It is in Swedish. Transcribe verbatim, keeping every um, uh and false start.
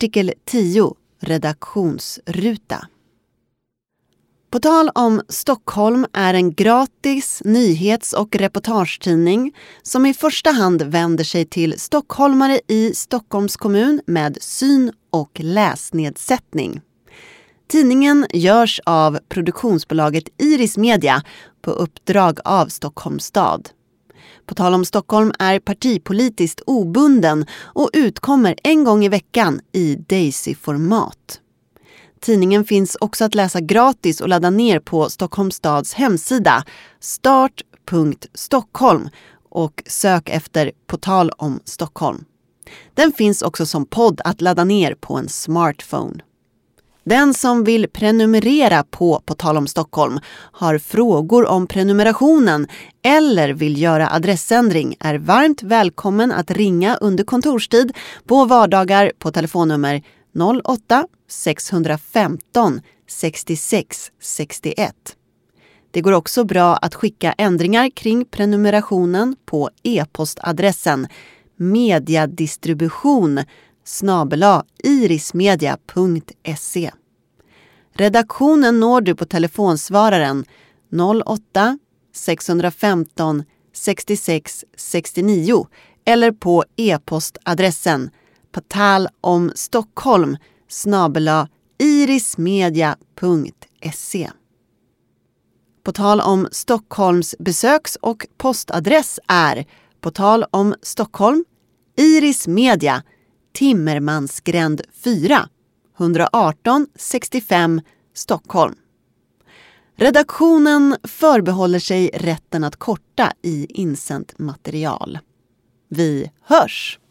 Artikel tio, redaktionsruta. På tal om Stockholm är en gratis nyhets- och reportagetidning som i första hand vänder sig till stockholmare i Stockholms kommun med syn- och läsnedsättning. Tidningen görs av produktionsbolaget Iris Media på uppdrag av Stockholms stad. På tal om Stockholm är partipolitiskt obunden och utkommer en gång i veckan i Daisy-format. Tidningen finns också att läsa gratis och ladda ner på Stockholms stads hemsida start punkt stockholm och sök efter På tal om Stockholm. Den finns också som podd att ladda ner på en smartphone. Den som vill prenumerera på På tal om Stockholm, har frågor om prenumerationen eller vill göra adressändring är varmt välkommen att ringa under kontorstid på vardagar på telefonnummer noll åtta sex ett fem sextiosex sextioett. Det går också bra att skicka ändringar kring prenumerationen på e-postadressen mediadistribution snabel-a irismedia punkt se. Redaktionen når du på telefonsvararen noll åtta sex ett fem sextiosex sextionio eller på e-postadressen patalomstockholm snabel-a irismedia punkt se. På tal om Stockholms besöks- och postadress är På tal om Stockholm, Iris Media, Timmermansgränd fyra, ett arton sextiofem Stockholm. Redaktionen förbehåller sig rätten att korta i insänt material. Vi hörs!